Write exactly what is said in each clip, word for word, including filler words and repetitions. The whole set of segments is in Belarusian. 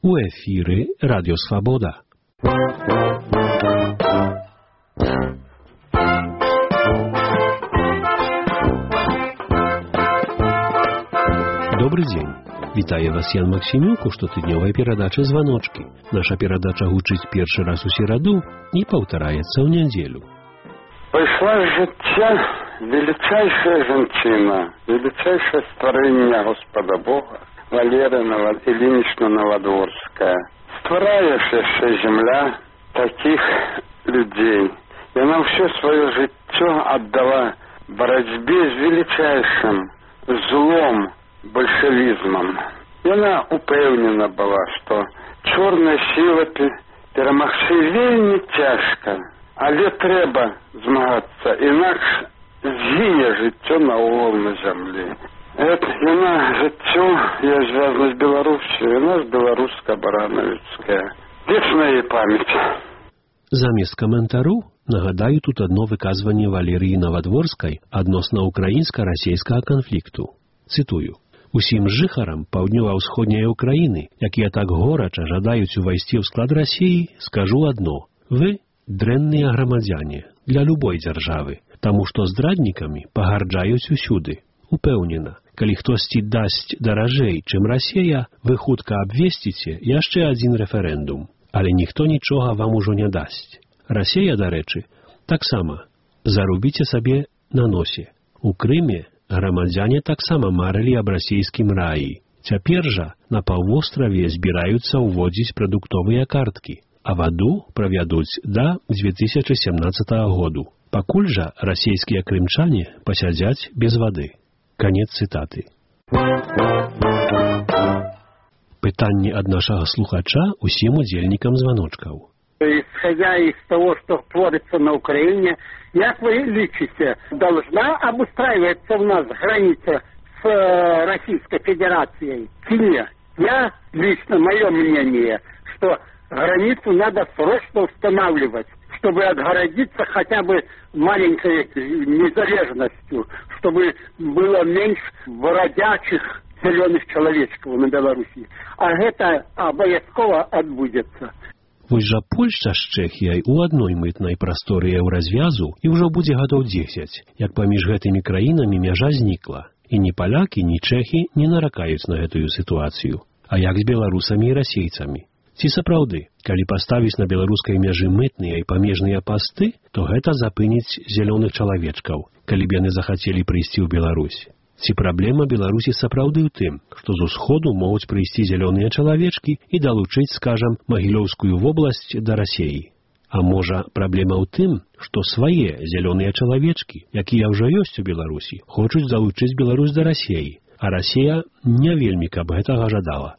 У эфіры Радіо Свабода. Добрый дзень. Вітае вас Ян Максімюк у штотыднёвай перадачы «Званочкі». Наша перадача гучыць першы раз у сераду і паўтараецца ў нядзелю. Прыйшла з жыцця величайшая жанчына, величайшее створение Господа Бога, Валерия Ильинична Новодворская. Ствараешь яшчэ земля таких людей. И она все свое жыццё отдала борьбе с величайшим злом, большевизмом. И она упевнена была, что черная сила перамагчы вельмі цяжка, але трэба змагацца, інакш згіне жыццё наогул на зямлі. Это яна жыццё, я звязана з Беларусью, яна ж беларуска-баранавіцкая. Вечная ей памяць. Замест каментару нагадаю тут одно выказванне Валерыі Новодворскай адносна украінска-расейскага канфлікту. Цытую. Усім жыхарам паўднёва-ўсходняй Украіны, якія так горача жадаюць увайсці ў склад Расіі, скажу адно. Вы дрэнныя грамадзяне для любой дзяржавы, таму што здраднікамі пагарджаюць усюды. Упэўнена, калі хтосьці дасць даражэй, чым Расія, вы хутка абвесціце яшчэ адзін рэферэндум. Але ніхто нічога вам ужо не дасць. Расія, дарэчы, таксама зарубіце сабе на носе. У Крыме грамадзяне таксама марылі аб расійскім раі. Цяпер жа на паўвостраве збіраюцца ўводзіць прадуктовыя карткі, а ваду правядуць да дзве тысячы сямнаццатага году. Пакуль жа расійскія крымчане пасядзяць без вады. Канец цытаты. Пытанне ад нашага слухача усім удзельнікам званочкаў. Исходя из того, что творится на Украине, как вы личите, должна обустраиваться у нас граница с э, Российской Федерацией? Нет. Я лично, мое мнение, что границу надо срочно устанавливать, чтобы отгородиться хотя бы маленькой незалежностью, чтобы было меньше бродячих зеленых человечков на Беларуси. А это обовязково отбудется. Вось жа Польшча з Чэхіяй у адной мытнай прасторы еўразвязу і ўжо будзе гадоў дзесяць, як паміж гэтымі краінамі мяжа знікла. І ні палякі, ні чэхі не наракаюць на гэтую сітуацыю. А як з беларусамі і расейцамі? Ці сапраўды, калі паставіць на беларускай мяжы мытныя і памежныя пасты, то гэта запыніць зялёных чалавечкаў, калі б яны захацелі прыйсці ў Беларусь. Ці праблема Беларусі сапраўды ў тым, што з усходу могуць прыйсці зялёныя чалавечкі і далучыць, скажам, Магілёўскую вобласць да Расіі. А можа, праблема ў тым, што свае зялёныя чалавечкі, якія ўжо ёсць у Беларусі, хочуць далучыць Беларусь да Расіі, а Расія не вельмі каб гэтага жадала.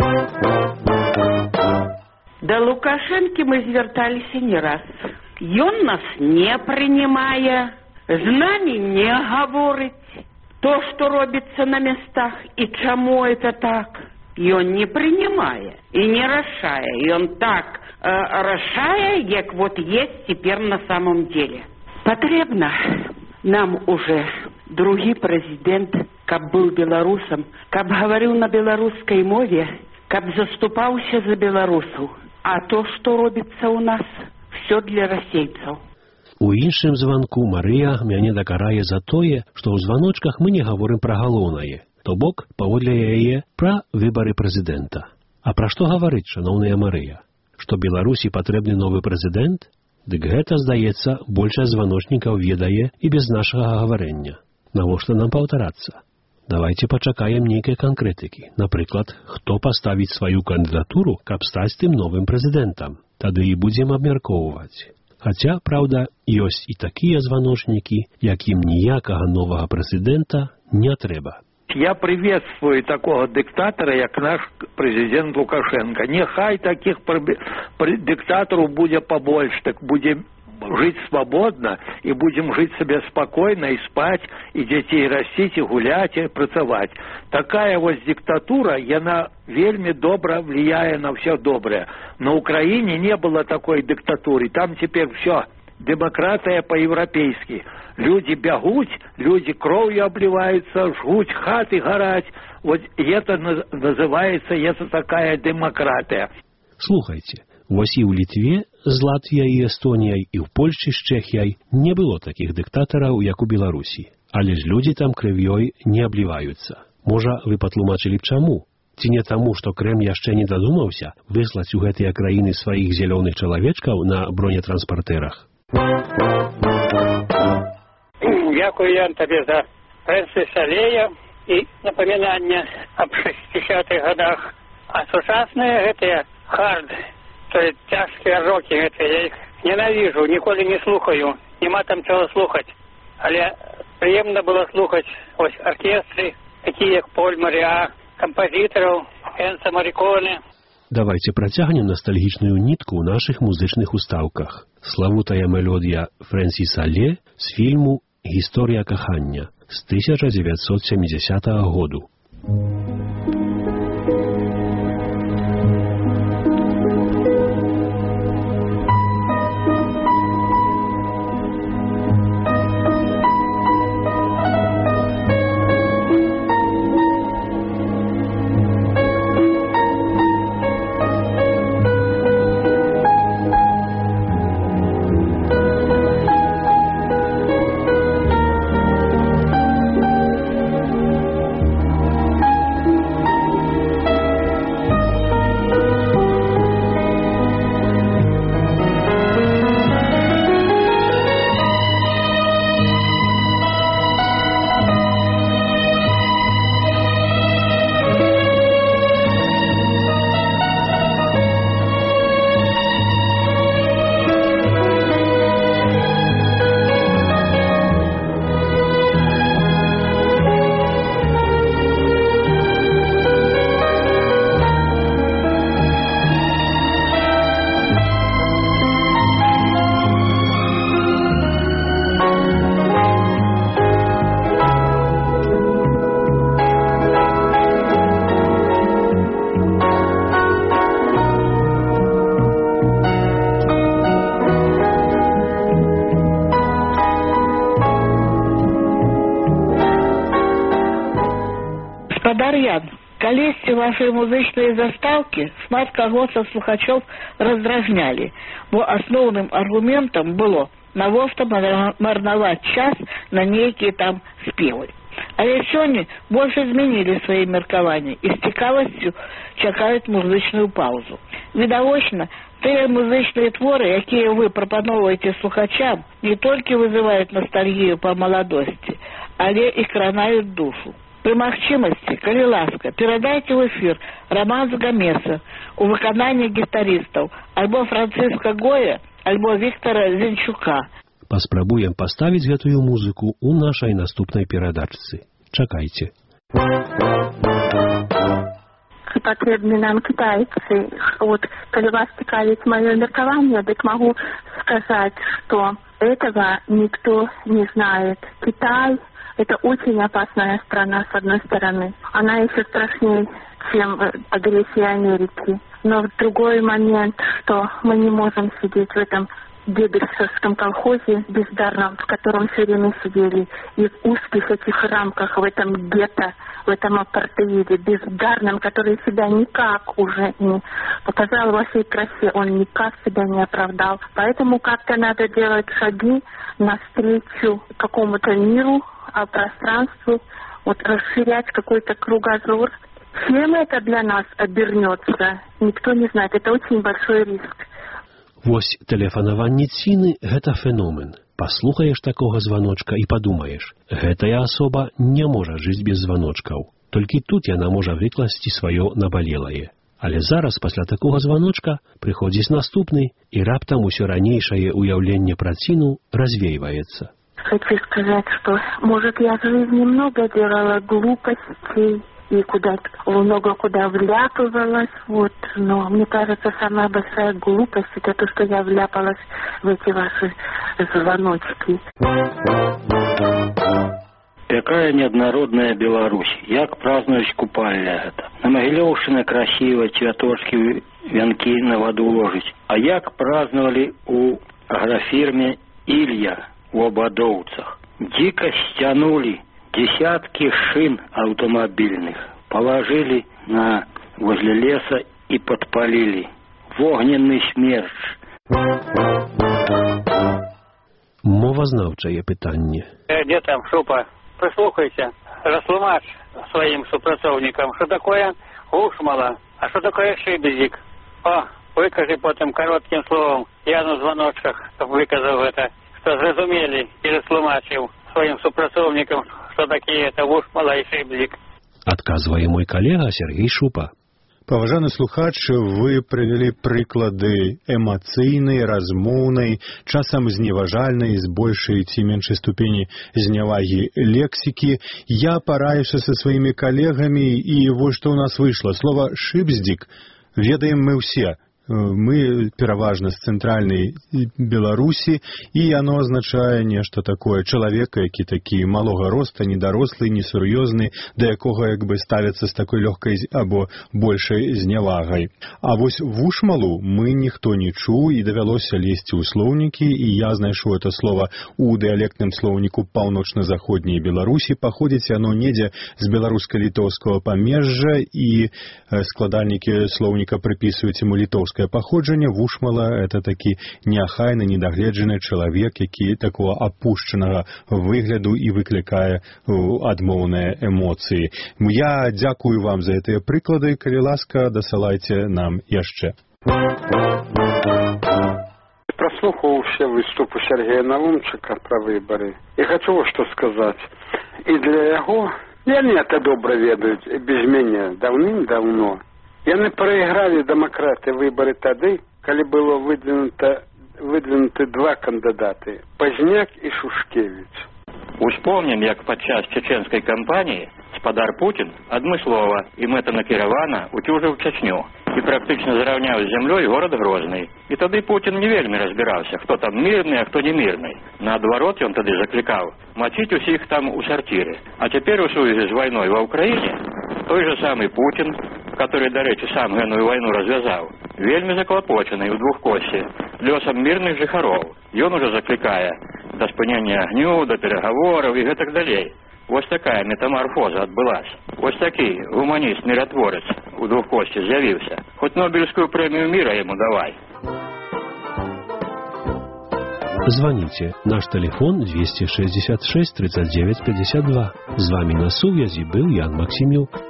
Да Лукашэнкі мы звярталіся не раз. Ён нас не прынимае, з намі не гаворыць. То, что робится на местах, и чему это так, и он не принимает, и не решает. И он так э, решает, как вот есть теперь на самом деле. Потребно нам уже другий президент, каб был белорусом, каб говорил на белорусской мове, каб заступался за белорусов. А то, что робится у нас, все для расейцев. У іншым званку Марыя мяне дакарае за тое, што ў званочках мы не гаворым пра галоўнае, то бок, паводле яе, пра выбары прэзідэнта. А пра што гаварыць, шаноўная Марыя? Што Беларусі патрэбны новы прэзідэнт? Дык гэта, здаецца, большасць званочнікаў ведае і без нашага гаварэння. Навошта нам паўтарацца? Давайце пачакаем нейкай канкрэтыкі. Напрыклад, хто паставіць сваю кандыдатуру, каб стаць тым новым прэзідэнтам? Тады і будзем абмяркоўваць. Хаця, праўда, ёсць і такія званочнікі, якім ніякага новага прэзідэнта не трэба. Я приветствую такого диктатора, як наш президент Лукашенко. Нехай таких диктаторов будет побольше, так будем жить свободно, и будем жить себе спокойно, и спать, и детей растить, и гулять, и працаваць. Такая вот диктатура, она вельми добро влияет на все доброе. На Украине не было такой диктатуры, там теперь все демократия по-европейски. Люди бегут, люди кровью обливаются, жгут хаты горать. Вот это называется, это такая демократия. Слухайте, вось і ў Літве з Латвіяй і Эстоніяй, і ў Польшчы з Чэхіяй не было такіх дыктатараў, як у Беларусі. Але ж людзі там крывёй не абліваюцца. Можа, вы патлумачылі б чаму? Ці не таму, што Крэм яшчэ не дадумаўся выслаць у гэтыя краіны сваіх зялёных чалавечкаў на бронетранспартэрах? Дякую, Ян, табе за прэнсы Салея і напамінанне аб шэсцідзесятых годах. А сучасныя гэтыя хард, то есть цяжкія рокі гэтыя, я іх ненавіжу, ніколі не слухаю, нема там чого слухаць. Але прыемна было слухаць ось аркестры, такія як Поль Маріа, композиторов, Энцо Мариконе. Давайте працягнем ностальгічную нітку ў нашых музычных устаўках. Славутая мелодія Фрэнсіса Ле з фільму «Гісторыя кахання» з тысяча дзевяцьсот сямідзясятага году. Калісьці вашыя музычныя застаўкі шмат каго са слухачоў раздражнялі, бо асноўным аргументам было навошта марнаваць час на нейкія там спевы. Але сёння больш змянілі свае меркаванні і з цікавасцю чакаюць музычную паўзу. Відавочна, тыя музычныя творы, якія вы прапаноўваеце слухачам, не толькі вызываюць ностальгію па маладосці, але і кранаюць душу. При магчымасці, калі ласка, перадайце ў эфір романс Гамеса у выкананні гітарыстаў альбо Францыска Гоя, альбо Віктора Зінчука. Паспрабуем паставіць гэтую музыку ў нашай наступнай перадачцы. Чакайце. Патрэбны нам кітайцы. Вот, калі вас цікавіць маё меркаванне, дык магу сказаць, што этого никто не знает. Китай — это очень опасная страна, с одной стороны. Она еще страшнее, чем агрессия Америки. Но в другой момент, что мы не можем сидеть в этом дебельсовском колхозе бездарном, в котором все время сидели, и в узких этих рамках, в этом гетто, в этом апартеиде бездарном, который себя никак уже не показал во всей красе, он никак себя не оправдал. Поэтому как-то надо делать шаги навстречу какому-то миру, пространству, вот расширять какой-то кругозор. Чем это для нас обернется, никто не знает. Это очень большой риск. Вось тэлефанаванне Ціны – гэта феномен. Паслухаеш такога званочка і падумаеш, гэтая асоба не можа жыць без званочкаў. Толькі тут яна можа выкласці сваё набалелае. Але зараз пасля такога званочка прыходзіць наступны, і раптам усё ранейшае ўяўленне пра Ціну развейваецца. Хочу сказать, что, может, я в жизни много делала глупостей и куда-то, много куда вляпывалась, вот, но мне кажется, самая большая глупость — это то, что я вляпалась в эти ваши звоночки. Какая неоднородная Беларусь. Як празднуюць купальня гэта. На Магілёўшчыне красиво, цвяточки, вянки на воду ложить. А як праздновали у агрофирме Илья у Ободовцах. Дико стянули десятки шин автомобильных, положили на возле леса и подпалили. В огненный смерч. Мовазнаўчае пытанне. Где там Шупа? Прислухайся, растлумач своим супрацовникам, что такое гушмала, а что такое шибезик. О, выкажи потом коротким словом, я на звоночках выказал это, что зразумели и растлумачил своим супрацовникам, что такие это гушмала и шибезик. Адказвае мой калега Сергей Шупа. Паважаны слухач, вы прывялі прыклады эмацыйнай, размоўнай, часам зневажальнай, з большай ці меншай ступені знявагі лексікі. Я параюся са сваімі калегамі, і вось што ў нас выйшла. Слова «шыбздзік» ведаем мы ўсе. Мы пераважна з цэнтральнай Беларусі, і яно азначае нешта такое. Чалавека, які такі малога роста, недарослы, несур'ёзны, да якога як бы ставяцца з такой лёгкай або большай знявагай. А вось вушмалу мы ніхто не чуў, і давялося лезці ў слоўнікі, і я знайшоў это слова у дыялектным слоўніку паўночна-заходняй Беларусі. Паходзіць яно недзе з беларуска-літоўскага памежжа, і складальнікі слоўніка прыпісваюць яму літоўскае паходжанне. Вушмала — это такі неахайны, недагледжаны чалавек, які такого апушчанага выгляду і выклікае адмоўныя эмоцыі. Я дзякую вам за гэтыя прыклады. Калі ласка, дасылайце нам яшчэ. Прослухал все выступы Сергея Наумчика про выборы. И хочу вот что сказать. И для его, и они это добро ведают, без меня, давным-давно. Яны проиграли демократы выборы тады, коли было выдвинуто, выдвинуты два кандидаты – Пазняк и Шушкевич. Успомнім, як падчас чеченскай кампаніі спадар Путін адмыслова і мэтанакіравана уцюжыў Чачню і практычна зраўняў з зямлёй горад Грозны. І тады Путін не вельмі разбіраўся, хто там мірны, а хто не мірны. Наадварот, ён тады заклікаў мачыць усіх там у сарціры. А цяпер у сувязі з вайной ва Ўкраіне той же самы Путін, который, до речи, сам гэтую войну развязал, вельмі заклопочанный у двухкосці лёсам мирных жыхароў. Ён уже закликае до спынення агню, до переговоров и гэтак далей. Вось такая метаморфоза адбылась. Вось такі гуманіст-миротворец у двухкосці з'явіўся. Хоть Нобелевскую премию мира ему давай. Звоните. Наш телефон двести шестьдесят шесть тридцать девять пятьдесят два. С вами на сувязи был Ян Максимюк.